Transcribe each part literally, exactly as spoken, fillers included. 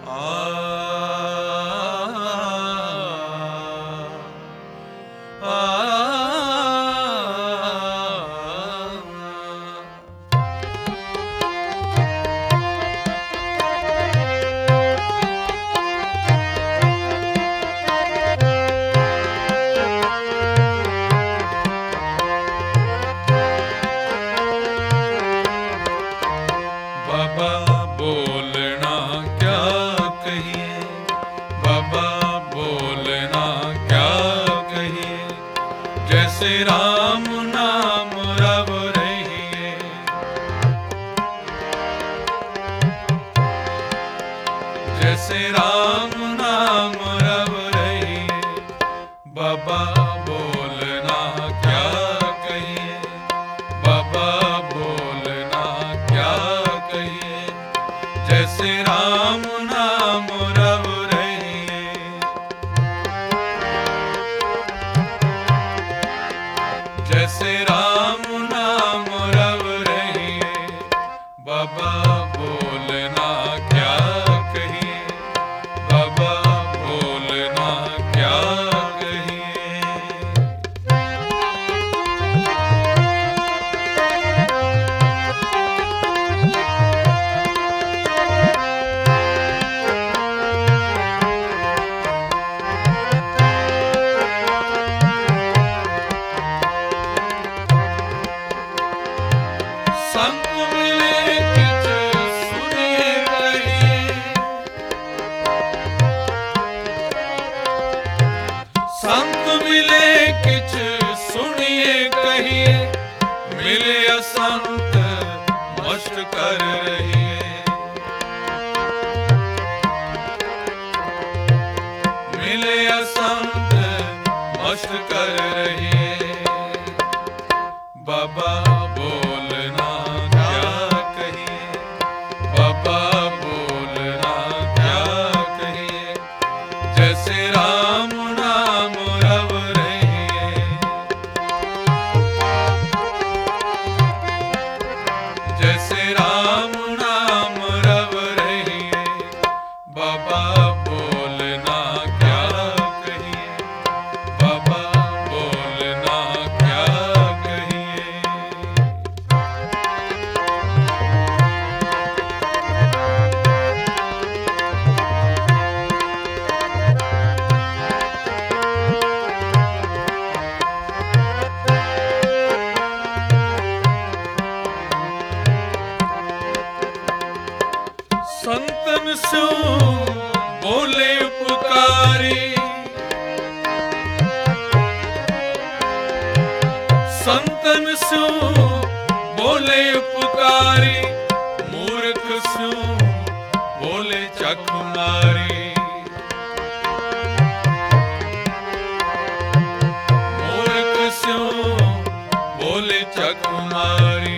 जैसे राम नाम रव रहिए, जैसे राम नाम रव रहिए। बाबा बोलना क्या कहिए, बाबा बोलना क्या कहिए। जैसे राम नाम रव रहिए, जैसे राम नाम रव रहिए। बाबा बोलना क्या कहिए, बाबा बोलना क्या कहिए। संत मिले किच सुनिए कहिए, संत मिले किच सुनिए कहिए। मिले असंत मस्त कर रहिए, मिले असंत मस्त कर रहिए। बाबा बोलना क्या कहिए, बाबा बोलना क्या कहिए। जैसे राम नाम रव रहिए, जैसे राम नाम रव रहिए। बाबा बोलना क्या कहिए, बाबा बोलना क्या कहिए। संतन सो बोले पुकारी, संतन सो बोले पुकारी। मूर्ख सो बोले चख मारी, मूर्ख सो बोले चख मारी।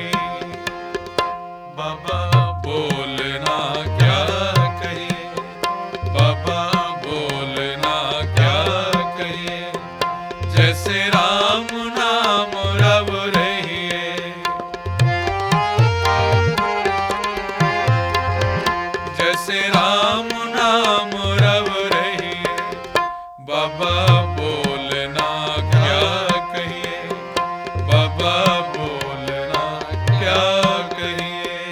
बाबा बोलना क्या कहिए, बाबा बोलना क्या कहिए। जैसे राम नाम रव रहिए, जैसे राम नाम रव रहिए। बाबा बोलना क्या कहिए, बाबा बोलना क्या कहिए।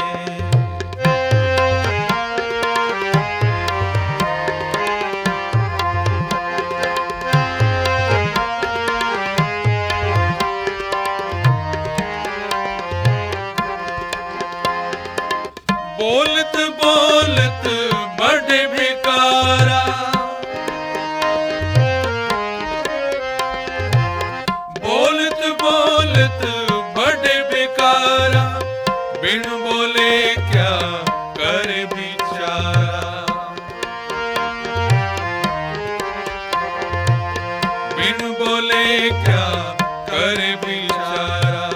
बोलत बोलत बड़े भिकारा, बोलत बोलत बड़े भिकारा। बिन बोले क्या करे बिचारा, बिन बोले क्या करे बिचारा।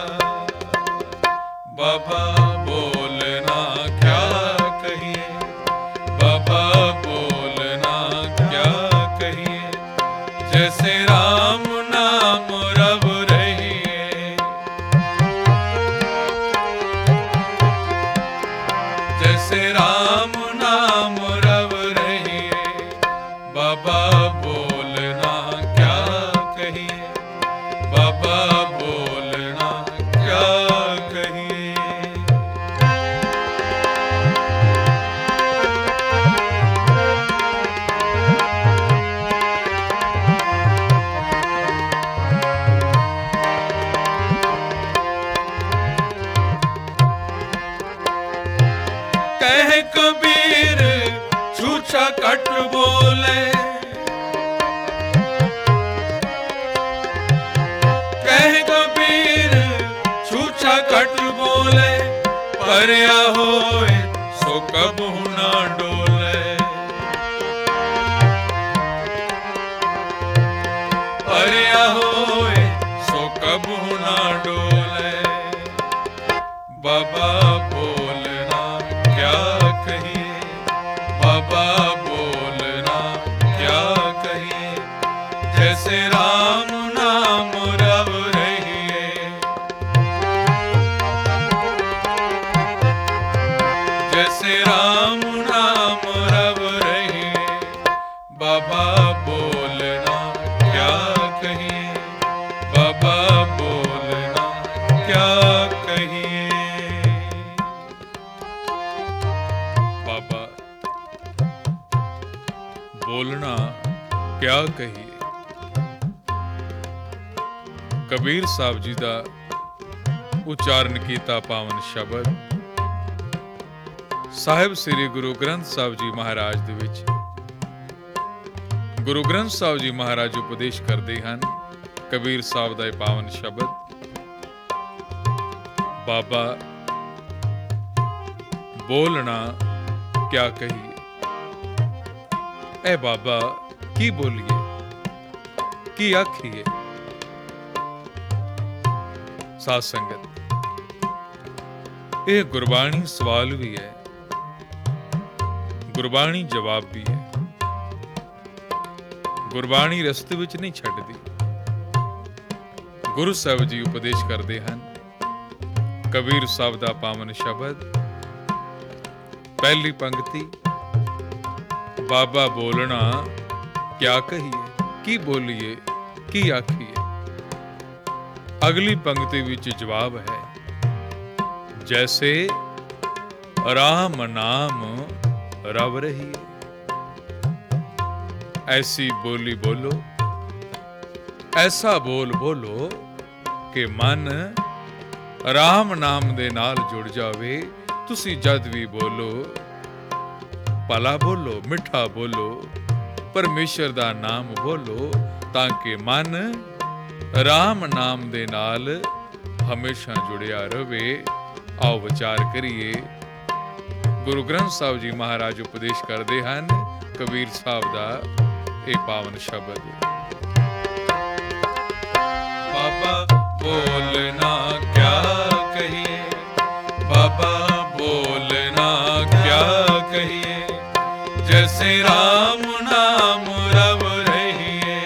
बाबा बोलना क्या कहिए, बाबा बोलना क्या कहिए। जैसे राम नाम रव रहिए, जैसे राम नाम रव रहिए। बाबा बोलना क्या कहिए, बाबा बोलना क्या कहिए। कह कबीर छूछा कट बोले, कह कबीर छूछा कट बोले, परया होए सो कबहु ना डोले, परया होए सो कबहु ना डोले। बाबा बोलना क्या कहिए, बाबा बोलना क्या कहिए, जैसे राम नाम रव रहिए, जैसे राम नाम रव रहिए। बाबा बोलना क्या कहिए, बाबा बोलना क्या कहिए। बाबा बोलना क्या कहिए। कबीर साहब जी ਦਾ ਉਚਾਰਨ ਕੀਤਾ ਪਾਵਨ ਸ਼ਬਦ ਸਾਹਿਬ ਸ੍ਰੀ ਗੁਰੂ ਗ੍ਰੰਥ ਸਾਹਿਬ ਜੀ ਮਹਾਰਾਜ ਦੇ ਵਿੱਚ ਗੁਰੂ ਗ੍ਰੰਥ ਸਾਹਿਬ ਜੀ ਮਹਾਰਾਜ ਉਪਦੇਸ਼ ਕਰਦੇ ਹਨ। ਕਬੀਰ ਸਾਹਿਬ ਦਾ ਇਹ ਪਾਵਨ ਸ਼ਬਦ, ਬਾਬਾ ਬੋਲਣਾ ਕਿਆ ਕਹੀਏ। ਐ ਬਾਬਾ ਕੀ ਬੋਲੀਏ, ਕੀ ਆਖੀਏ। ਸਾਧ ਸੰਗਤ, ਇਹ ਗੁਰਬਾਣੀ ਸਵਾਲ ਵੀ ਹੈ, ਗੁਰਬਾਣੀ ਜਵਾਬ ਵੀ ਹੈ। ਗੁਰਬਾਣੀ ਰਸਤੇ ਵਿੱਚ ਨਹੀਂ ਛੱਡਦੀ। ਗੁਰੂ ਸਾਹਿਬ ਜੀ ਉਪਦੇਸ਼ ਕਰਦੇ ਹਨ। ਕਬੀਰ ਸਾਹਿਬ ਦਾ ਪਾਵਨ ਸ਼ਬਦ, ਪਹਿਲੀ ਪੰਕਤੀ, ਬਾਬਾ ਬੋਲਣਾ ਕਿਆ ਕਹੀਏ, ਕੀ ਬੋਲੀਏ, ਕੀ ਆਖੀਏ। ਅਗਲੀ ਪੰਕਤੀ ਵਿੱਚ ਜਵਾਬ ਹੈ, ਜੈਸੇ ਰਾਮ ਨਾਮ ਰਵ ਰਹੀਏ। ਐਸੀ ਬੋਲੀ ਬੋਲੋ, ਐਸਾ ਬੋਲ ਬੋਲੋ ਕਿ ਮਨ ਰਾਮ ਨਾਮ ਦੇ ਨਾਲ ਜੁੜ ਜਾਵੇ। ਤੁਸੀਂ ਜਦ ਵੀ ਬੋਲੋ, ਭਲਾ ਬੋਲੋ, ਮਿੱਠਾ ਬੋਲੋ, ਪਰਮੇਸ਼ਰ ਦਾ ਨਾਮ ਬੋਲੋ, ਤਾਂ ਕਿ ਮਨ ਰਾਮ ਨਾਮ ਦੇ ਨਾਲ ਹਮੇਸ਼ਾ ਜੁੜਿਆ ਰਵੇ। ਆਓ ਵਿਚਾਰ ਕਰੀਏ। ਗੁਰੂ ਗ੍ਰੰਥ ਸਾਹਿਬ ਜੀ ਮਹਾਰਾਜ ਉਪਦੇਸ਼ ਕਰਦੇ ਹਨ ਕਬੀਰ ਸਾਹਿਬ ਦਾ ਇਹ ਪਾਵਨ ਸ਼ਬਦ, ਬਾਬਾ ਬੋਲਣਾ ਕਿਆ ਕਹੀਏ, ਬਾਬਾ ਬੋਲਣਾ ਕਿਆ ਕਹੀਏ, ਜੈਸੇ ਰਾਮ ਨਾਮ ਰਵ ਰਹੀਏ,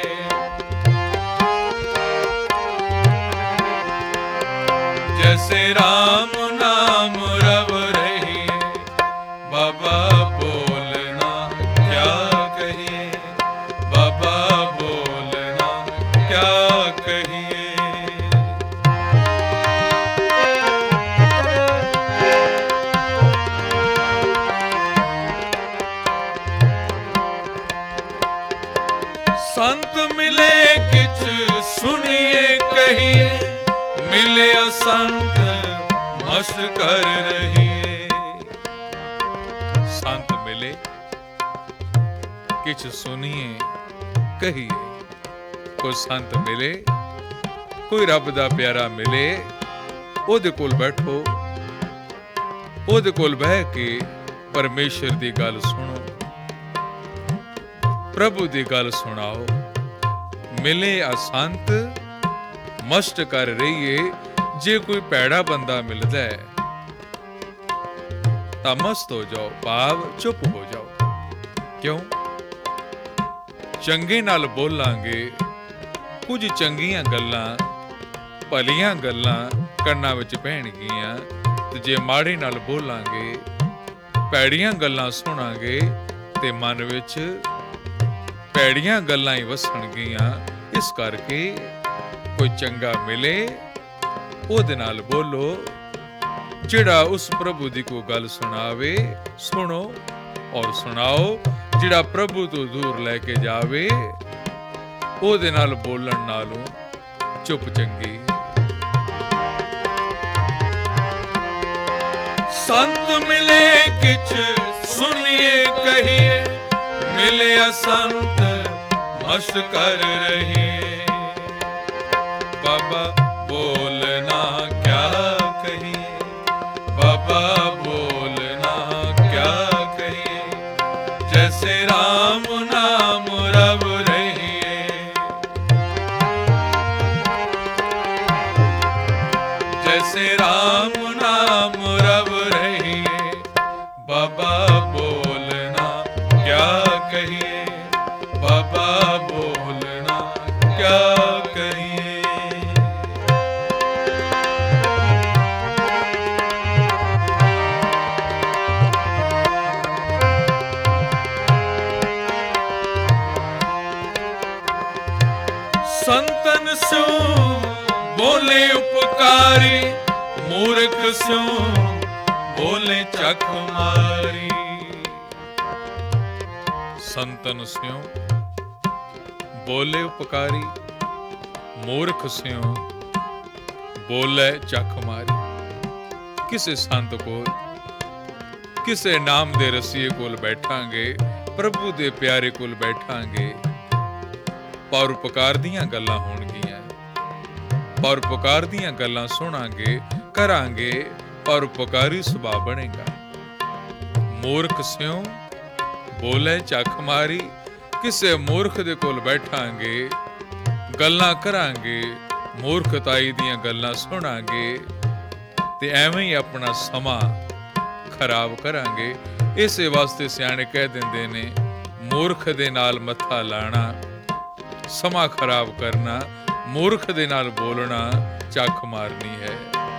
जैसे राम नाम रव रहिए। बाबा बोलना क्या कहिए, बाबा बोलना क्या कहिए। संत मिले किछ सुनिए कहिए, मिले संत मस्त कर रहिए। संत मिले किछ सुनिए कहिए। कोई संत मिले, कोई रब दा प्यारा मिले, ओदे कोल बैठो, ओदे कोल बह के परमेश्वर दी गल सुनो, प्रभु दी गल सुनाओ। मिले असंत मस्त कर रहिए। जे कोई पैड़ा बंदा मिलता है तां मस्त हो जाओ, भाव चुप हो जाओ। क्यों? चंगे नाल बोलांगे, कुछ चंगियां गल्लां, भलियां गल्लां ਕੰਨਾਂ ਵਿੱਚ ਪੈਣਗੀਆਂ, ਤੇ ਜੇ ਮਾੜੇ ਨਾਲ ਬੋਲਾਂਗੇ, ਭੈੜੀਆਂ ਗੱਲਾਂ ਸੁਣਾਂਗੇ, ਤੇ ਮਨ ਵਿੱਚ ਭੈੜੀਆਂ ਗੱਲਾਂ ਹੀ ਵਸਣਗੀਆਂ। ਇਸ ਕਰਕੇ ਕੋਈ ਚੰਗਾ ਮਿਲੇ ਉਹਦੇ ਨਾਲ ਬੋਲੋ। ਜਿਹੜਾ ਉਸ ਪ੍ਰਭੂ ਦੀ ਕੋਈ ਗੱਲ ਸੁਣਾਵੇ ਸੁਣੋ ਔਰ ਸੁਣਾਓ। ਜਿਹੜਾ ਪ੍ਰਭੂ ਤੋਂ ਦੂਰ ਲੈ ਕੇ ਜਾਵੇ ਉਹਦੇ ਨਾਲ ਬੋਲਣ ਨਾਲੋਂ ਚੁੱਪ ਚੰਗੀ। ਸੰਤ ਮਿਲੇ ਕਿਛ ਸੁਣੀਏ ਕਹੀਏ, ਮਿਲਿਆ ਸੰਤ ਮਸਤ ਕਰ ਰਹੀਏ। ਬਾਬਾ ਬੋਲਣਾ ਕਿਆ ਕਹੀਏ, ਬਾਬਾ ਬੋਲਣਾ ਕਿਆ ਕਹੀਏ। ਜੈਸੇ ਰਾਮ ਨਾਮ ਰਵ ਰਹੀਏ, ਜੈਸੇ ਰਾਮ ਨਾਮ ਰਵ ਰਹੀਏ। ਬਾਬਾ ਬੋਲਣਾ ਕਿਆ ਕਹੀਏ, ਬਾਬਾ ਬੋਲਣਾ ਕਿਆ ਕਹੀਏ। ਸੰਤਨ ਸਿਉ ਬੋਲੇ ਉਪਕਾਰੀ, ਮੂਰਖ ਸਿਉ ਬੋਲੇ ਚੱਕ ਮਾਰੀ। ਸੰਤਨ ਸਿਉ ਬੋਲੇ ਉਪਕਾਰੀ, ਮੂਰਖ ਸਿਉ ਬੋਲੇ ਚੱਕ ਮਾਰੀ। ਕਿਸੇ ਸੰਤ ਕੋਲ, ਕਿਸੇ ਨਾਮ ਦੇ ਰਸੀਏ ਕੋਲ ਬੈਠਾਂਗੇ, ਪ੍ਰਭੂ ਦੇ ਪਿਆਰੇ ਕੋਲ ਬੈਠਾਂਗੇ, ਪਰਉਪਕਾਰ ਦੀਆਂ ਗੱਲਾਂ ਹੋਣਗੀਆਂ। ਪਰਉਪਕਾਰ ਦੀਆਂ ਗੱਲਾਂ ਸੁਣਾਂਗੇ, ਕਰਾਂਗੇ, ਪਰਉਪਕਾਰੀ ਸੁਭਾਅ ਬਣੇਗਾ। ਮੂਰਖ ਸਿਉ ਬੋਲੇ ਚੱਕ ਮਾਰੀ। ਕਿਸੇ ਮੂਰਖ ਦੇ ਕੋਲ ਬੈਠਾਂਗੇ, ਗੱਲਾਂ ਕਰਾਂਗੇ, ਮੂਰਖਤਾਈ ਦੀਆਂ ਗੱਲਾਂ ਸੁਣਾਂਗੇ ਤੇ ਐਵੇਂ ਹੀ ਆਪਣਾ ਸਮਾਂ ਖਰਾਬ ਕਰਾਂਗੇ। ਇਸੇ ਵਾਸਤੇ ਸਿਆਣੇ ਕਹਿ ਦਿੰਦੇ ਨੇ, ਮੂਰਖ ਦੇ ਨਾਲ ਮੱਥਾ ਲਾਣਾ ਸਮਾਂ ਖਰਾਬ ਕਰਨਾ, ਮੂਰਖ ਦੇ ਨਾਲ ਬੋਲਣਾ ਚੱਕ ਮਾਰਨੀ ਹੈ।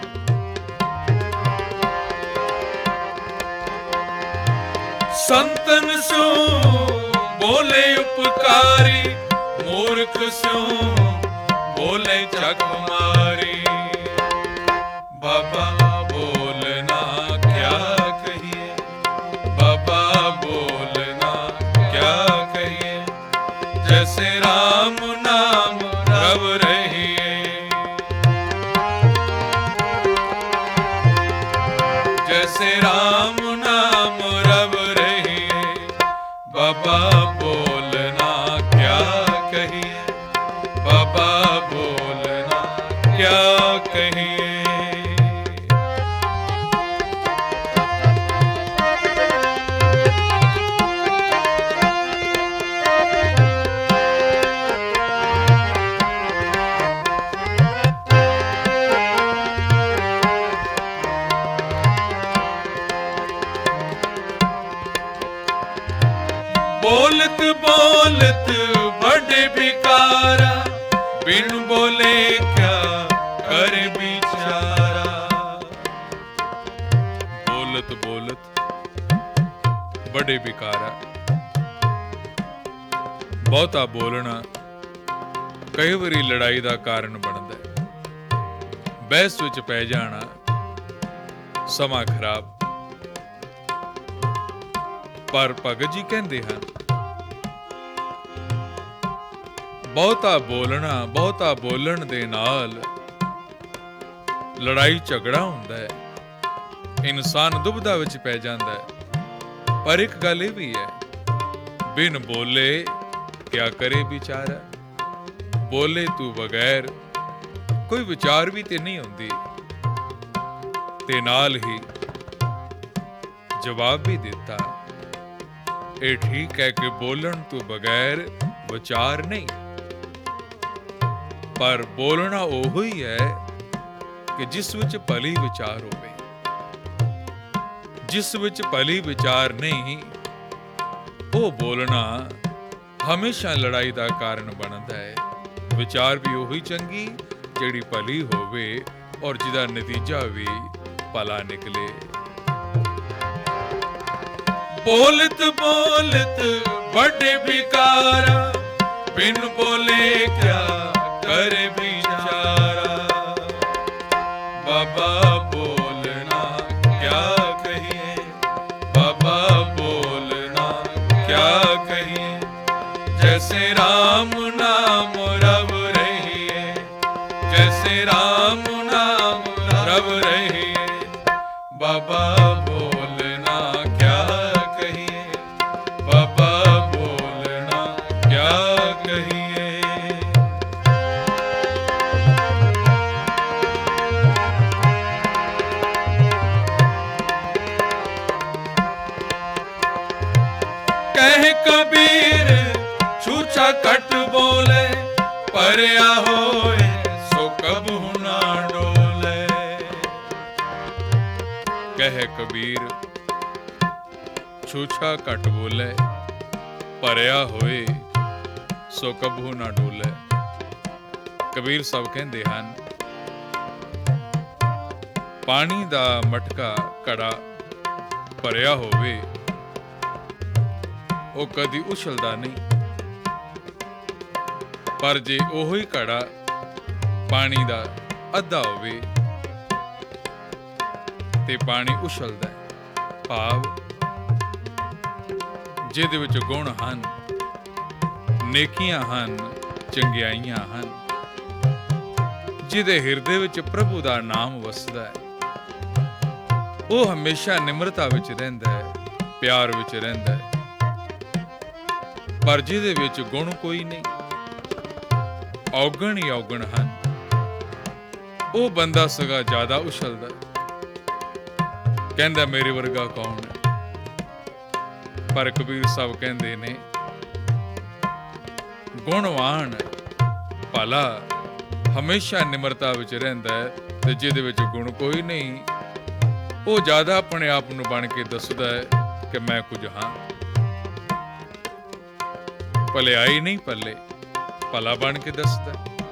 ਸੰਤਨ ਸਿਉ ਬੋਲੇ ਉਪਕਾਰੀ, ਮੂਰਖ ਸਿਉ ਬੋਲੇ ਚੱਕ ਮਾਰੀ। ਬਾਬਾ ਬੋਲਣਾ ਕਿਆ ਕਹੀਏ, ਬਾਬਾ ਬੋਲਣਾ ਕਿਆ ਕਹੀਏ। ਜੈਸੇ ਰਾਮ ਨਾਮ ਰਵ ਰਹੀਏ, ਜੈਸੇ ਰਾਮ ਨਾਮ ਰਵ ਰਹੀਏ। ਬਾਬਾ ਬੋਲਣਾ ਕਿਆ ਕਹੀਏ, ਬਾਬਾ ਬੋਲਣਾ ਕਿਆ ਕਹੀਏ। ਬੋਲਤ ਬੋਲਤ ਬੜੇ ਬਿਕਾਰਾ, ਬਿਨ ਬੋਲੇ ਕਿਆ ਕਰ ਵਿਚਾਰਾ। ਬੋਲਤ ਬੋਲਤ ਬੜੇ ਬਿਕਾਰਾ। ਬਹੁਤਾ ਬੋਲਣਾ ਕਈ ਵਾਰੀ ਲੜਾਈ ਦਾ ਕਾਰਨ ਬਣਦਾ ਹੈ। ਬਹਿਸ ਵਿੱਚ ਪੈ ਜਾਣਾ, ਸਮਾਂ ਖਰਾਬ। ਪਰ ਭਗਤ ਜੀ ਕਹਿੰਦੇ ਹਨ, ਬਹੁਤਾ ਬੋਲਣਾ, ਬਹੁਤਾ ਬੋਲਣ ਦੇ ਨਾਲ ਲੜਾਈ ਝਗੜਾ ਹੁੰਦਾ ਹੈ, ਇਨਸਾਨ ਦੁਬਿਧਾ ਵਿੱਚ ਪੈ ਜਾਂਦਾ ਹੈ। ਪਰ ਇੱਕ ਗੱਲ ਇਹ ਵੀ ਹੈ, ਬਿਨ ਬੋਲੇ ਕਿਆ ਕਰੇ ਵਿਚਾਰਾ। ਬੋਲੇ ਤੂੰ ਬਗੈਰ ਕੋਈ ਵਿਚਾਰ ਵੀ ਤੇ ਨਹੀਂ ਹੁੰਦੀ। ਤੇ ਨਾਲ ਹੀ ਜਵਾਬ ਵੀ ਦਿੱਤਾ, ਇਹ ਠੀਕ ਹੈ ਕਿ ਬੋਲਣ ਤੋਂ ਬਗੈਰ ਵਿਚਾਰ ਨਹੀਂ, ਪਰ ਬੋਲਣਾ ਉਹ ਹੀ ਹੈ ਕਿ ਜਿਸ ਵਿੱਚ ਭਲੀ ਵਿਚਾਰ ਹੋਵੇ। ਜਿਸ ਵਿੱਚ ਭਲੀ ਵਿਚਾਰ ਨਹੀਂ, ਉਹ ਬੋਲਣਾ ਹਮੇਸ਼ਾ ਲੜਾਈ ਦਾ ਕਾਰਨ ਬਣਦਾ ਹੈ। ਵਿਚਾਰ ਵੀ ਉਹੀ ਚੰਗੀ ਜਿਹੜੀ ਭਲੀ ਹੋਵੇ ਔਰ ਜਿਹਦਾ ਨਤੀਜਾ ਵੀ ਭਲਾ ਨਿਕਲੇ। ਬੋਲਤ ਬੋਲਤ बड़े भिकारा, बिन बोले क्या करे बिचारा। बाबा बोलना क्या कहिए, बाबा बोलना क्या कहिए, जैसे राम नाम रब रहिए, जैसे राम नाम रब रहिए। बाबा बोलना क्या कहिए, बाबा बोलना क्या कहिए। कह कबीर छूछा कट बोले, परया होए सो कबहू ना डोले। कह कबीर छूछा कट बोले, परया होए सो कबहू ना डोले। कबीर साहब कहते हैं, पानी दा मटका कड़ा भरिया होवे ਉਹ ਕਦੀ ਉਛਲਦਾ ਨਹੀਂ, ਪਰ ਜੇ ਉਹੀ ਘੜਾ ਪਾਣੀ ਦਾ ਅੱਧਾ ਹੋਵੇ ਤੇ ਪਾਣੀ ਉਛਲਦਾ ਹੈ। ਭਾਵ ਜਿਹਦੇ ਵਿੱਚ ਗੁਣ ਹਨ, ਨੇਕੀਆਂ ਹਨ, ਚੰਗਿਆਈਆਂ ਹਨ, ਜਿਹਦੇ ਹਿਰਦੇ ਵਿੱਚ ਪ੍ਰਭੂ ਦਾ ਨਾਮ ਵਸਦਾ ਹੈ, ਉਹ ਹਮੇਸ਼ਾ ਨਿਮਰਤਾ ਵਿੱਚ ਰਹਿੰਦਾ ਹੈ, ਪਿਆਰ ਵਿੱਚ ਰਹਿੰਦਾ ਹੈ। ਪਰ ਜਿਹਦੇ ਵਿੱਚ ਗੁਣ ਕੋਈ ਨਹੀਂ, ਔਗਣ ਹੀ ਔਗਣ ਹਨ, ਉਹ ਬੰਦਾ ਸਗਾ ਜ਼ਿਆਦਾ ਉਛਲਦਾ। ਕਹਿੰਦਾ ਮੇਰੇ ਵਰਗਾ ਕੌਣ ਹੈ? ਪਰ ਕਬੀਰ ਸਾਹਿਬ ਕਹਿੰਦੇ ਨੇ, ਗੁਣਵਾਨ ਭਲਾ ਹਮੇਸ਼ਾ ਨਿਮਰਤਾ ਵਿੱਚ ਰਹਿੰਦਾ ਹੈ, ਤੇ ਜਿਹਦੇ ਵਿੱਚ ਗੁਣ ਕੋਈ ਨਹੀਂ, ਉਹ ਜ਼ਿਆਦਾ ਆਪਣੇ ਆਪ ਨੂੰ ਬਣ ਕੇ ਦੱਸਦਾ ਹੈ ਕਿ ਮੈਂ ਕੁਝ ਹਾਂ। ਭਲਿਆਈ ਨਹੀਂ ਪੱਲੇ, ਭਲਾ ਬਣ ਕੇ ਦੱਸਦਾ।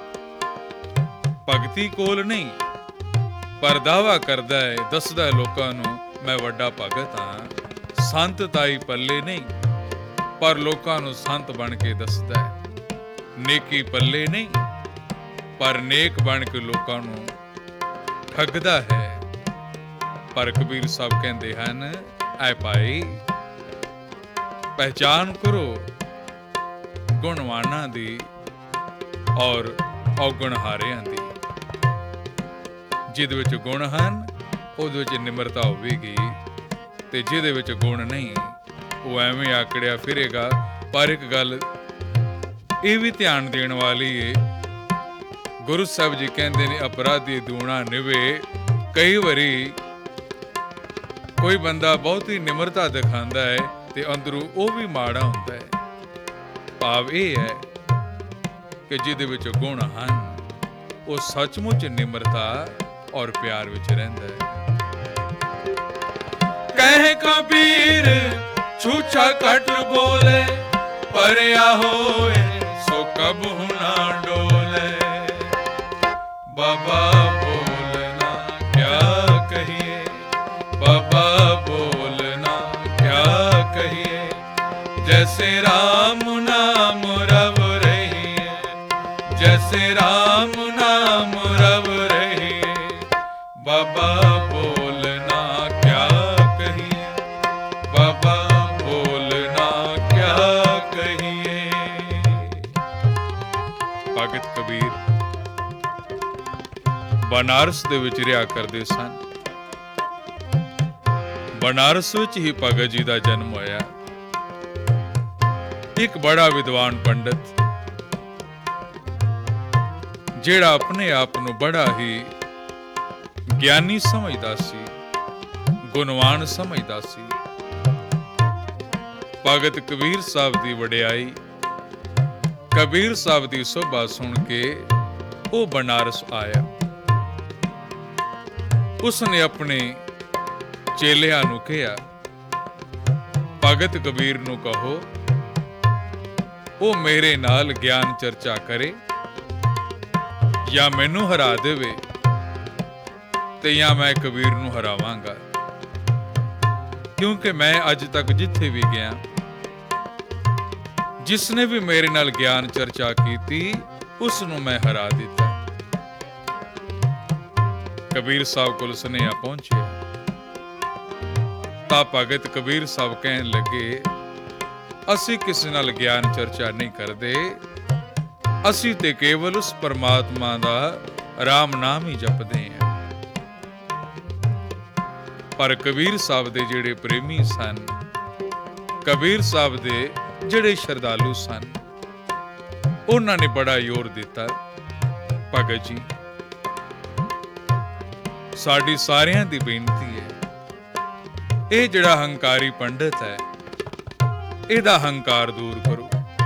ਭਗਤੀ ਕੋਲ ਨਹੀਂ, ਪਰ ਦਾਵਾ ਕਰਦਾ ਹੈ, ਦੱਸਦਾ ਹੈ ਲੋਕਾਂ ਨੂੰ ਮੈਂ ਵੱਡਾ ਭਗਤ ਹਾਂ। ਸੰਤ ਤਾਈ ਪੱਲੇ ਨਹੀਂ, ਪਰ ਲੋਕਾਂ ਨੂੰ ਸੰਤ ਬਣ ਕੇ ਦੱਸਦਾ ਹੈ। ਨੇਕੀ ਪੱਲੇ ਨਹੀਂ, ਪਰ ਨੇਕ ਬਣ ਕੇ ਲੋਕਾਂ ਨੂੰ ਠੱਗਦਾ ਹੈ। ਪਰ ਕਬੀਰ ਸਾਹਿਬ ਕਹਿੰਦੇ ਹਨ, ਐ ਭਾਈ ਪਹਿਚਾਨ ਕਰੋ ਗੁਣਵਾਨਾਂ ਦੀ ਔਰ ਔਗਣਹਾਰਿਆਂ ਦੀ। ਜਿਹਦੇ ਵਿੱਚ ਗੁਣ ਹਨ ਉਹਦੇ ਵਿੱਚ ਨਿਮਰਤਾ ਹੋਵੇਗੀ, ਤੇ ਜਿਹਦੇ ਵਿੱਚ ਗੁਣ ਨਹੀਂ ਉਹ ਐਵੇਂ ਆਕੜਿਆ ਫਿਰੇਗਾ। ਪਰ ਇੱਕ ਗੱਲ ਇਹ ਵੀ ਧਿਆਨ ਦੇਣ ਵਾਲੀ ਏ, ਗੁਰੂ ਸਾਹਿਬ ਜੀ ਕਹਿੰਦੇ ਨੇ ਅਪਰਾਧੀ ਦੂਣਾ ਨਿਵੇ। ਕਈ ਵਾਰੀ ਕੋਈ ਬੰਦਾ ਬਹੁਤ ਹੀ ਨਿਮਰਤਾ ਦਿਖਾਉਂਦਾ ਹੈ ਤੇ ਅੰਦਰੋਂ ਉਹ ਵੀ ਮਾੜਾ ਹੁੰਦਾ ਹੈ। ਭਾਵ ਇਹ ਹੈ ਕਿ ਜਿਹਦੇ ਵਿੱਚ ਗੁਣ ਹਨ ਉਹ ਸੱਚਮੁੱਚ ਨਿਮਰਤਾ ਔਰ ਪਿਆਰ ਵਿੱਚ ਰਹਿੰਦਾ ਹੈ। ਕਹਿ ਕਬੀਰ ਛੂਛਾ ਘਟ ਬੋਲੇ, ਪਰਿਆ ਹੋਏ ਸੋ ਕਬਹੂ ਨਾ ਡੋਲੇ। ਬਾਬਾ ਬੋਲਣਾ ਕਿਆ ਕਹੀਏ, ਬਾਬਾ ਬੋਲਣਾ ਕਿਆ ਕਹੀਏ, ਜੈਸੇ ਰਾਮ ਨਾਮ ਰਵ ਰਹੀਏ, ਜੈਸੇ ਰਾਮ ਨਾਮ ਰਵ ਰਹੀਏ। ਬਾਬਾ ਬੋਲਣਾ ਕਿਆ ਕਹੀਏ, ਬਾਬਾ ਬੋਲਣਾ ਕਿਆ ਕਹੀਏ। ਭਗਤ ਕਬੀਰ ਬਨਾਰਸ ਦੇ ਵਿੱਚ ਰਿਹਾ ਕਰਦੇ ਸਨ। ਬਨਾਰਸ ਵਿੱਚ ਹੀ ਭਗਤ ਜੀ ਦਾ ਜਨਮ ਹੋਇਆ। ਇੱਕ ਬੜਾ ਵਿਦਵਾਨ ਪੰਡਤ, ਜਿਹੜਾ ਆਪਣੇ ਆਪ ਨੂੰ ਬੜਾ ਹੀ ਗਿਆਨੀ ਸਮਝਦਾ ਸੀ, ਗੁਣਵਾਨ ਸਮਝਦਾ ਸੀ। ਭਗਤ ਕਬੀਰ ਸਾਹਿਬ ਦੀ ਵਡਿਆਈ, ਕਬੀਰ ਸਾਹਿਬ ਦੀ ਸੋਭਾ ਸੁਣ ਕੇ ਉਹ ਬਨਾਰਸ ਆਇਆ। ਉਸਨੇ ਆਪਣੇ ਚੇਲਿਆਂ ਨੂੰ ਕਿਹਾ, ਭਗਤ ਕਬੀਰ ਨੂੰ ਕਹੋ ਉਹ ਮੇਰੇ ਨਾਲ ਗਿਆਨ ਚਰਚਾ ਕਰੇ, ਜਾਂ ਮੈਨੂੰ ਹਰਾ ਦੇਵੇ ਤੇ ਜਾਂ ਮੈਂ ਕਬੀਰ ਨੂੰ ਹਰਾਵਾਂਗਾ। ਕਿਉਂਕਿ ਮੈਂ ਅੱਜ ਤੱਕ ਜਿੱਥੇ ਵੀ ਗਿਆ ਜਿਸ ਨੇ ਵੀ ਮੇਰੇ ਨਾਲ ਗਿਆਨ ਚਰਚਾ ਕੀਤੀ, ਉਸ ਨੂੰ ਮੈਂ ਹਰਾ ਦਿੱਤਾ। ਕਬੀਰ ਸਾਹਿਬ ਕੋਲ ਸੁਨੇਹਾ ਪਹੁੰਚਿਆ ਤਾਂ ਭਗਤ ਕਬੀਰ ਸਾਹਿਬ ਕਹਿਣ ਲੱਗੇ, ਅਸੀਂ ਕਿਸੇ ਨਾਲ ਗਿਆਨ ਚਰਚਾ ਨਹੀਂ ਕਰਦੇ, ਅਸੀਂ ਤੇ ਕੇਵਲ ਉਸ ਪਰਮਾਤਮਾ ਦਾ ਰਾਮ ਨਾਮ ਹੀ ਜਪਦੇ ਹਾਂ। ਪਰ ਕਬੀਰ ਸਾਹਿਬ ਦੇ ਜਿਹੜੇ ਪ੍ਰੇਮੀ ਸਨ, ਕਬੀਰ ਸਾਹਿਬ ਦੇ ਜਿਹੜੇ ਸ਼ਰਧਾਲੂ ਸਨ, ਉਹਨਾਂ ਨੇ ਬੜਾ ਜ਼ੋਰ ਦਿੱਤਾ, ਭਗਤ ਜੀ ਸਾਡੀ ਸਾਰਿਆਂ ਦੀ ਬੇਨਤੀ ਹੈ, ਇਹ ਜਿਹੜਾ ਹੰਕਾਰੀ ਪੰਡਤ ਹੈ, ਇਹਦਾ ਹੰਕਾਰ ਦੂਰ ਕਰੋ।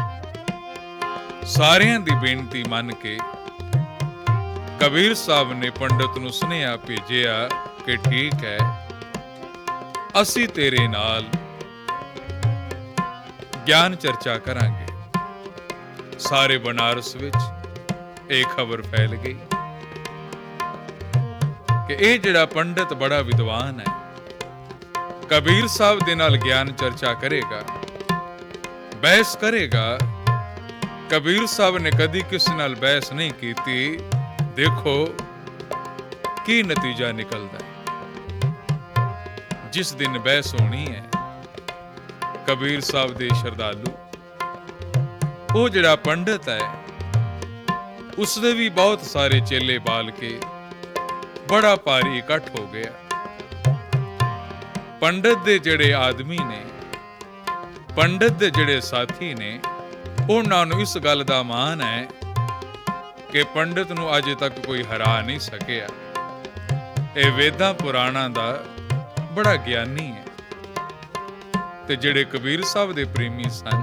ਸਾਰਿਆਂ ਦੀ ਬੇਨਤੀ ਮੰਨ ਕੇ ਕਬੀਰ ਸਾਹਿਬ ਨੇ ਪੰਡਤ ਨੂੰ ਸੁਨੇਹਾ ਭੇਜਿਆ ਕਿ ਠੀਕ ਹੈ, ਅਸੀਂ ਤੇਰੇ ਨਾਲ ਗਿਆਨ ਚਰਚਾ ਕਰਾਂਗੇ। ਸਾਰੇ ਬਨਾਰਸ ਵਿੱਚ ਇਹ ਖਬਰ ਫੈਲ ਗਈ ਕਿ ਇਹ ਜਿਹੜਾ ਪੰਡਤ ਬੜਾ ਵਿਦਵਾਨ ਹੈ, ਕਬੀਰ ਸਾਹਿਬ ਦੇ ਨਾਲ ਗਿਆਨ ਚਰਚਾ ਕਰੇਗਾ, ਬਹਿਸ ਕਰੇਗਾ। ਕਬੀਰ ਸਾਹਿਬ ਨੇ ਕਦੀ ਕਿਸੇ ਨਾਲ ਬਹਿਸ ਨਹੀਂ ਕੀਤੀ। ਦੇਖੋ ਕੀ ਨਤੀਜਾ ਨਿਕਲਦਾ ਹੈ। ਜਿਸ ਦਿਨ ਬਹਿਸ ਹੋਣੀ ਹੈ, ਕਬੀਰ ਸਾਹਿਬ ਦੇ ਸ਼ਰਧਾਲੂ, ਉਹ ਜਿਹੜਾ ਪੰਡਤ ਹੈ, ਉਸਦੇ ਵੀ ਬਹੁਤ ਸਾਰੇ ਚੇਲੇ ਬਾਲ ਕੇ ਬੜਾ ਭਾਰੀ ਇਕੱਠ ਹੋ ਗਿਆ। ਪੰਡਤ ਦੇ ਜਿਹੜੇ ਆਦਮੀ ਨੇ, ਪੰਡਤ ਦੇ ਜਿਹੜੇ ਸਾਥੀ ਨੇ, ਉਹਨਾਂ ਨੂੰ ਇਸ ਗੱਲ ਦਾ ਮਾਣ ਹੈ ਕਿ ਪੰਡਤ ਨੂੰ ਅਜੇ ਤੱਕ ਕੋਈ ਹਰਾ ਨਹੀਂ ਸਕਿਆ। ਇਹ ਵੇਦਾਂ ਪੁਰਾਣਾਂ ਦਾ ਬੜਾ ਗਿਆਨੀ ਹੈ। ਤੇ ਜਿਹੜੇ ਕਬੀਰ ਸਾਹਿਬ ਦੇ ਪ੍ਰੇਮੀ ਸਨ,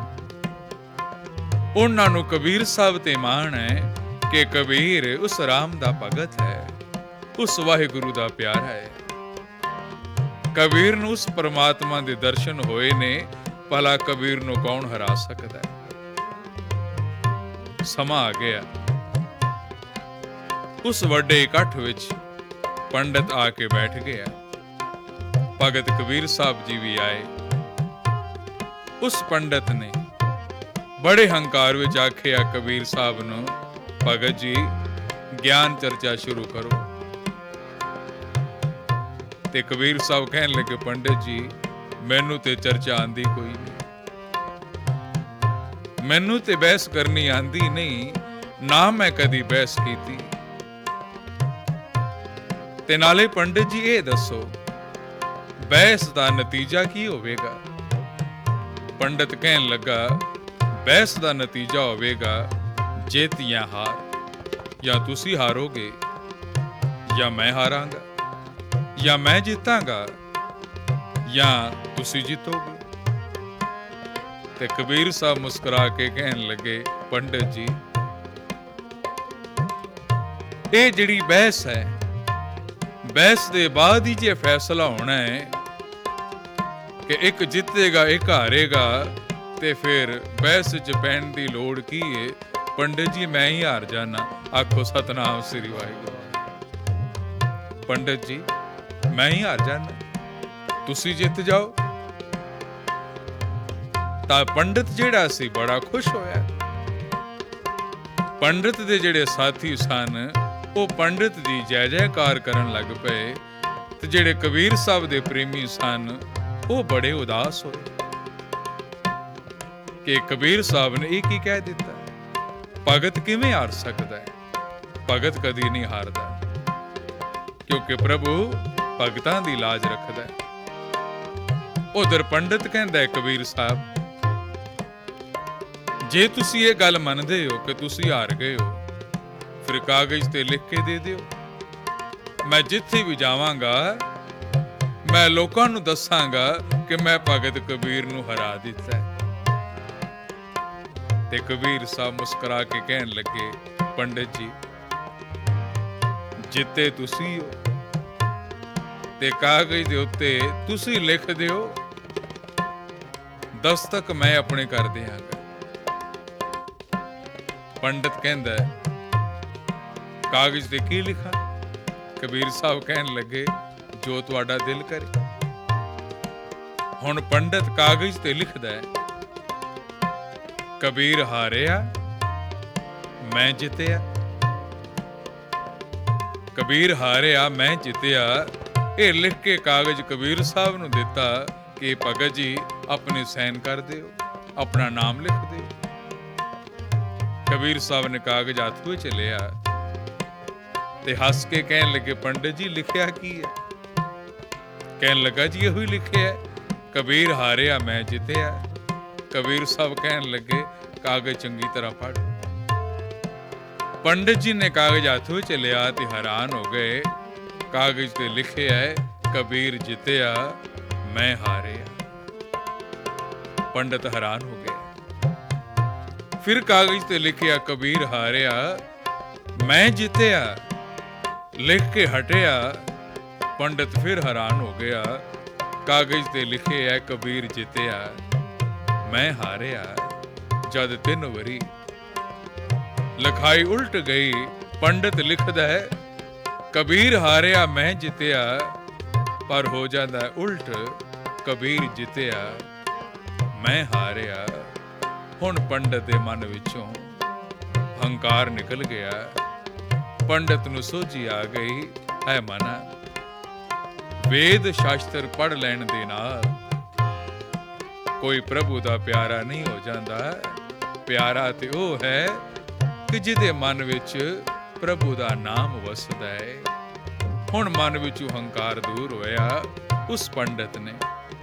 ਉਹਨਾਂ ਨੂੰ ਕਬੀਰ ਸਾਹਿਬ ਤੇ ਮਾਣ ਹੈ ਕਿ ਕਬੀਰ ਉਸ ਰਾਮ ਦਾ ਭਗਤ ਹੈ, ਉਸ ਵਾਹਿਗੁਰੂ ਦਾ ਪਿਆਰਾ ਹੈ। ਕਬੀਰ ਨੂੰ ਉਸ ਪਰਮਾਤਮਾ ਦੇ ਦਰਸ਼ਨ ਹੋਏ ਨੇ, ਭਲਾ ਕਬੀਰ ਨੂੰ ਕੌਣ ਹਰਾ ਸਕਦਾ ਹੈ। ਸਮਾਂ ਆ ਗਿਆ, ਉਸ ਵੱਡੇ ਇਕੱਠ ਵਿੱਚ ਪੰਡਤ ਆ ਕੇ ਬੈਠ ਗਿਆ। ਭਗਤ ਕਬੀਰ ਸਾਹਿਬ ਜੀ ਵੀ ਆਏ। ਉਸ ਪੰਡਤ ਨੇ ਬੜੇ ਹੰਕਾਰ ਵਿੱਚ ਆਖਿਆ ਕਬੀਰ ਸਾਹਿਬ ਨੂੰ, ਭਗਤ ਜੀ ਗਿਆਨ ਚਰਚਾ ਸ਼ੁਰੂ ਕਰੋ। ਤੇ ਕਬੀਰ ਸਾਹਿਬ ਕਹਿਣ ਲੱਗੇ, ਪੰਡਤ ਜੀ ਮੈਨੂੰ ਤੇ ਚਰਚਾ ਆਂਦੀ ਕੋਈ ਨਹੀਂ, ਮੈਨੂੰ ਤੇ ਬਹਿਸ ਕਰਨੀ ਆਂਦੀ ਨਹੀਂ, ਨਾ ਮੈਂ ਕਦੀ ਬਹਿਸ ਕੀਤੀ। ਤੇ ਨਾਲੇ ਪੰਡਤ ਜੀ ਇਹ ਦੱਸੋ, ਬਹਿਸ ਦਾ ਨਤੀਜਾ ਕੀ ਹੋਵੇਗਾ? ਪੰਡਤ ਕਹਿਣ ਲੱਗਾ, ਬਹਿਸ ਦਾ ਨਤੀਜਾ ਹੋਵੇਗਾ ਜਿੱਤ ਜਾਂ ਹਾਰ। ਜਾਂ ਤੁਸੀਂ ਹਾਰੋਗੇ ਜਾਂ ਮੈਂ ਹਾਰਾਂਗਾ, ਜਾਂ ਮੈਂ ਜਿੱਤਾਂਗਾ ਜਾਂ ਤੁਸੀਂ ਜਿੱਤੋਗੇ। ਤੇ ਕਬੀਰ ਸਾਹਿਬ ਮੁਸਕਰਾ ਕੇ ਕਹਿਣ ਲੱਗੇ, ਪੰਡਤ ਜੀ ਇਹ ਜਿਹੜੀ ਬਹਿਸ ਹੈ, ਬਹਿਸ ਦੇ ਬਾਅਦ ਹੀ ਜੇ ਫੈਸਲਾ ਹੋਣਾ ਹੈ ਕਿ ਇੱਕ ਜਿੱਤੇਗਾ ਇੱਕ ਹਾਰੇਗਾ, ਤੇ ਫਿਰ ਬਹਿਸ ਚ ਪੈਣ ਦੀ ਲੋੜ ਕੀ ਹੈ? ਪੰਡਤ ਜੀ ਮੈਂ ਹੀ ਹਾਰ ਜਾਣਾ। ਆਖੋ ਸਤਨਾਮ ਸ੍ਰੀ ਵਾਹਿਗੁਰੂ। ਪੰਡਤ ਜੀ ਮੈਂ ਹੀ ਹਾਰ ਜਾਣਾ, ਤੁਸੀਂ ਜਿੱਤ ਜਾਓ। ਤਾਂ ਪੰਡਤ ਜਿਹੜਾ ਸੀ ਬੜਾ ਖੁਸ਼ ਹੋਇਆ। ਪੰਡਤ ਦੇ ਜਿਹੜੇ ਸਾਥੀ ਸਨ, ਉਹ ਪੰਡਤ ਦੀ ਜੈ ਜੈਕਾਰ ਕਰਨ ਲੱਗ ਪਏ। ਤੇ ਜਿਹੜੇ ਕਬੀਰ ਸਾਹਿਬ ਦੇ ਪ੍ਰੇਮੀ ਸਨ, ਉਹ ਬੜੇ ਉਦਾਸ ਹੋਏ ਕਿ ਕਬੀਰ ਸਾਹਿਬ ਨੇ ਇਹ ਕੀ ਕਹਿ ਦਿੱਤਾ। ਭਗਤ ਕਿਵੇਂ ਹਾਰ ਸਕਦਾ ਹੈ? ਭਗਤ ਕਦੀ ਨਹੀਂ ਹਾਰਦਾ, ਕਿਉਂਕਿ ਪ੍ਰਭੂ ਭਗਤਾਂ ਦੀ ਲਾਜ ਰੱਖਦਾ ਹੈ। ਉਧਰ ਪੰਡਤ ਕਹਿੰਦਾ ਹੈ, ਕਬੀਰ ਸਾਹਿਬ ਜੇ ਤੁਸੀਂ ਇਹ ਗੱਲ ਮੰਨਦੇ ਹੋ ਕਿ ਤੁਸੀਂ ਹਾਰ ਗਏ ਹੋ, ਫਿਰ ਕਾਗਜ਼ ਤੇ ਲਿਖ ਕੇ ਦੇ ਦਿਓ। ਮੈਂ ਜਿੱਥੇ ਵੀ ਜਾਵਾਂਗਾ, ਮੈਂ ਲੋਕਾਂ ਨੂੰ ਦੱਸਾਂਗਾ ਕਿ ਮੈਂ ਭਗਤ ਕਬੀਰ ਨੂੰ ਹਰਾ ਦਿੱਤਾ ਹੈ। ਤੇ ਕਬੀਰ ਸਾਹਿਬ ਮੁਸਕਰਾ ਕੇ ਕਹਿਣ ਲੱਗੇ, ਪੰਡਤ ਜੀ ਜਿੱਤੇ ਤੁਸੀਂ ਹੋ, ਤੇ ਕਾਗਜ਼ ਦੇ ਉੱਤੇ ਤੁਸੀਂ ਲਿਖ ਦਿਓ, ਦਸਤਕ ਮੈਂ ਆਪਣੇ ਕਰ ਦਿਆਂਗਾ। ਪੰਡਤ ਕਹਿੰਦਾ, ਕਾਗਜ਼ ਤੇ ਕੀ ਲਿਖਾਂ? ਕਬੀਰ ਸਾਹਿਬ ਕਹਿਣ ਲੱਗੇ, ਜੋ ਤੁਹਾਡਾ ਦਿਲ ਕਰੇ। ਹੁਣ ਪੰਡਤ ਕਾਗਜ਼ ਤੇ ਲਿਖਦਾ ਹੈ, ਕਬੀਰ ਹਾਰਿਆ ਮੈਂ ਜਿੱਤਿਆ। ਕਬੀਰ ਹਾਰਿਆ ਮੈਂ ਜਿੱਤਿਆ, ਇਹ ਲਿਖ ਕੇ ਕਾਗਜ਼ ਕਬੀਰ ਸਾਹਿਬ ਨੂੰ ਦਿੱਤਾ ਕਿ ਭਗਤ ਜੀ ਆਪਣੇ ਸਾਈਨ ਕਰ ਦਿਓ, ਆਪਣਾ ਨਾਮ ਲਿਖ ਦਿਓ। ਕਬੀਰ ਸਾਹਿਬ ਨੇ ਕਾਗਜ਼ ਹੱਥ ਵਿੱਚ ਲਿਆ ਤੇ ਹੱਸ ਕੇ ਕਹਿਣ ਲੱਗੇ, ਪੰਡਿਤ ਜੀ ਲਿਖਿਆ ਕੀ ਹੈ? ਕਹਿਣ ਲੱਗਾ, ਜੀ ਇਹੋ ਹੀ ਲਿਖਿਆ, ਕਬੀਰ ਹਾਰਿਆ ਮੈਂ ਜਿੱਤਿਆ। ਕਬੀਰ ਸਾਹਿਬ ਕਹਿਣ ਲੱਗੇ, ਕਾਗਜ਼ ਚੰਗੀ ਤਰ੍ਹਾਂ ਪੜ੍ਹ। ਪੰਡਿਤ ਜੀ ਨੇ ਕਾਗਜ਼ ਹੱਥ ਵਿੱਚ ਲਿਆ ਤੇ ਹੈਰਾਨ ਹੋ ਗਏ। ਕਾਗਜ਼ ਤੇ ਲਿਖਿਆ ਹੈ, ਕਬੀਰ ਜਿੱਤਿਆ ਮੈਂ ਹਾਰਿਆ। ਪੰਡਿਤ ਹੈਰਾਨ ਹੋ ਗਏ। ਫਿਰ ਕਾਗਜ਼ ਤੇ ਲਿਖਿਆ, ਕਬੀਰ ਹਾਰਿਆ ਮੈਂ ਜਿੱਤਿਆ। ਲਿਖ ਕੇ ਹਟਿਆ। ਪੰਡਿਤ ਫਿਰ ਹੈਰਾਨ ਹੋ ਗਿਆ। ਕਾਗਜ਼ ਤੇ ਲਿਖਿਆ ਹੈ, ਕਬੀਰ ਜਿੱਤਿਆ ਮੈਂ ਹਾਰਿਆ। ਜਦ ਤਿੰਨ ਵਾਰੀ ਲਿਖਾਈ ਉਲਟ ਗਈ, ਪੰਡਿਤ ਲਿਖਦਾ ਹੈ, ਕਬੀਰ ਹਾਰਿਆ ਮੈਂ ਜਿੱਤਿਆ, ਪਰ ਹੋ ਜਾਂਦਾ ਉਲਟ, ਕਬੀਰ ਜਿੱਤਿਆ ਮੈਂ ਹਾਰਿਆ। ਹੁਣ ਪੰਡਿਤ ਦੇ ਮਨ ਵਿੱਚੋਂ ਹੰਕਾਰ ਨਿਕਲ ਗਿਆ। ਪੰਡਿਤ ਨੂੰ ਸੋਝੀ ਆ ਗਈ, ਹੈ ਮਨਾ, ਵੇਦ ਸ਼ਾਸਤਰ ਪੜ੍ਹ ਲੈਣ ਦੇ ਨਾਲ ਕੋਈ ਪ੍ਰਭੂ ਦਾ ਪਿਆਰਾ ਨਹੀਂ ਹੋ ਜਾਂਦਾ। ਪਿਆਰਾ ਤੇ ਉਹ ਹੈ ਕਿ ਜਿਹਦੇ ਮਨ ਵਿੱਚ ਪ੍ਰਭੂ ਦਾ ਨਾਮ ਵਸਦਾ ਹੈ। ਹੁਣ ਮਨ ਵਿੱਚੋਂ ਹੰਕਾਰ ਦੂਰ ਹੋਇਆ। ਉਸ ਪੰਡਿਤ ਨੇ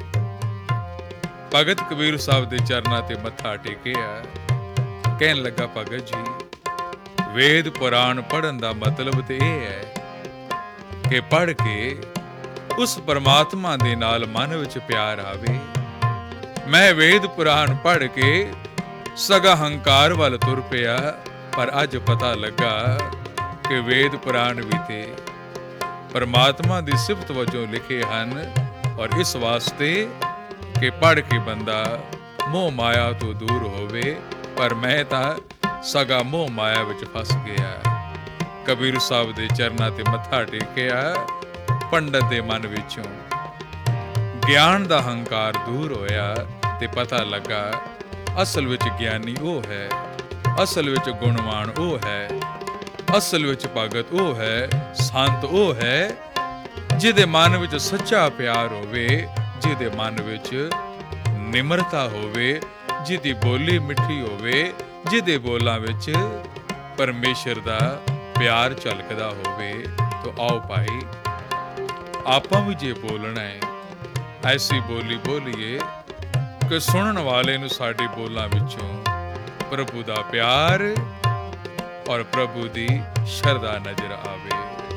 ਭਗਤ ਕਬੀਰ ਸਾਹਿਬ ਦੇ ਚਰਨਾਂ ਤੇ ਮੱਥਾ ਟੇਕਿਆ। ਕਹਿਣ ਲੱਗਾ, ਭਗਤ ਜੀ ਵੇਦ ਪੁਰਾਣ ਪੜ੍ਹਨ ਦਾ ਮਤਲਬ ਤੇ ਇਹ ਹੈ ਕਿ ਪੜ੍ਹ ਕੇ ਉਸ ਪਰਮਾਤਮਾ ਦੇ ਨਾਲ ਮਨ ਵਿੱਚ ਪਿਆਰ ਆਵੇ। ਮੈਂ ਵੇਦ ਪੁਰਾਣ ਪੜ੍ਹ ਕੇ ਸਗਾ ਹੰਕਾਰ ਵੱਲ ਤੁਰ ਪਿਆ, ਪਰ ਅੱਜ ਪਤਾ ਲੱਗਾ ਕਿ ਵੇਦ ਪੁਰਾਣ ਵੀ ਤੇ ਪਰਮਾਤਮਾ ਦੀ ਸਿਫਤ ਵਜੋਂ ਲਿਖੇ ਹਨ, ਔਰ ਇਸ ਵਾਸਤੇ ਕਿ ਪੜ੍ਹ ਕੇ ਬੰਦਾ ਮੋਹ ਮਾਇਆ ਤੋਂ ਦੂਰ ਹੋਵੇ। ਪਰ ਮੈਂ ਤਾਂ ਸਗਾ ਮੋਹ ਮਾਇਆ ਵਿੱਚ ਫਸ ਗਿਆ। ਕਬੀਰ ਸਾਹਿਬ ਦੇ ਚਰਨਾਂ ਤੇ ਮੱਥਾ ਟੇਕਿਆ। ਪੰਡਤ ਦੇ ਮਨ ਵਿੱਚੋਂ ਗਿਆਨ ਦਾ ਹੰਕਾਰ ਦੂਰ ਹੋਇਆ ਤੇ ਪਤਾ ਲੱਗਾ ਅਸਲ ਵਿੱਚ ਗਿਆਨੀ ਉਹ ਹੈ, ਅਸਲ ਵਿੱਚ ਗੁਣਵਾਨ ਉਹ ਹੈ, ਅਸਲ ਵਿੱਚ ਭਗਤ ਉਹ ਹੈ, ਸੰਤ ਉਹ ਹੈ ਜਿਹਦੇ ਮਨ ਵਿੱਚ ਸੱਚਾ ਪਿਆਰ ਹੋਵੇ, ਜਿਹਦੇ ਮਨ ਵਿੱਚ ਨਿਮਰਤਾ ਹੋਵੇ, ਜਿਹਦੀ ਬੋਲੀ ਮਿੱਠੀ ਹੋਵੇ, ਜਿਹਦੇ ਬੋਲਾਂ ਵਿੱਚ ਪਰਮੇਸ਼ਰ ਦਾ ਪਿਆਰ ਝਲਕਦਾ ਹੋਵੇ। ਤੋ ਆਓ ਭਾਈ, ਆਪਾਂ ਵੀ ਜੇ ਬੋਲਣਾ ਹੈ, ਐਸੀ ਬੋਲੀ ਬੋਲੀਏ ਕਿ ਸੁਣਨ ਵਾਲੇ ਨੂੰ ਸਾਡੀ ਬੋਲਾਂ ਵਿੱਚੋਂ ਪ੍ਰਭੂ ਦਾ ਪਿਆਰ ਔਰ ਪ੍ਰਭੂ ਦੀ ਸ਼ਰਧਾ ਨਜ਼ਰ ਆਵੇ।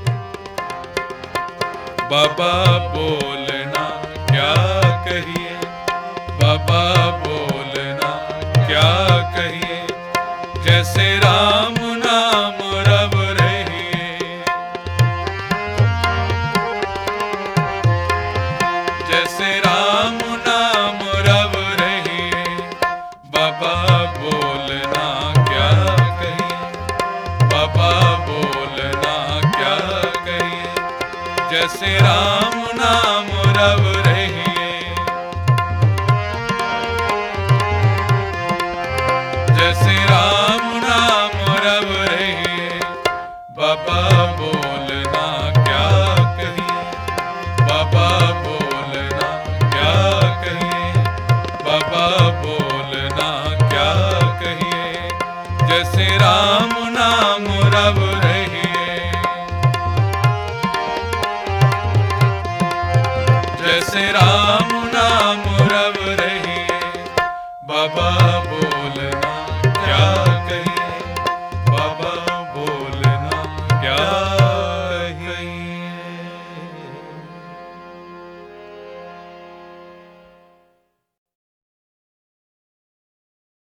ਬਾਬਾ ਬੋਲਣਾ ਕਿਆ ਕਹੀਏ, ਬਾਬਾ ਬੋਲਣਾ ਕਿਆ ਕਹੀਏ, ਜੈਸੇ ਰਾਮ ਨਾਮ ਰਵ ਰਹੀਏ, ਜੈਸੇ ਰਾਮ ਨਾਮ ਰਵ ਰਹੀਏ। ਬਾਬਾ ਬੋਲਣਾ ਕਿਆ ਕਹੀਏ, ਬਾਬਾ ਬੋਲਣਾ ਕਿਆ ਕਹੀਏ, ਜੈਸੇ ਰਾਮ ਨਾਮ ਰਵ ਰਹੀਏ, ਜੈਸੇ ਰਾਮ ਨਾਮ ਰਵ ਰਹੀਏ। ਬਾਬਾ ਬੋਲਣਾ ਕਿਆ ਕਹੀਏ, ਬਾਬਾ ਬੋਲਣਾ ਕਿਆ ਕਹੀਏ, ਬਾਬਾ ਬੋਲਣਾ ਕਿਆ ਕਹੀਏ, ਜੈਸੇ ਰਾਮ ਨਾਮ ਰਵ ਰਹੀਏ, ਜੈਸੇ ਰਾਮ ਨਾਮ ਰਵ ਰਹੀਏ। ਬਾਬਾ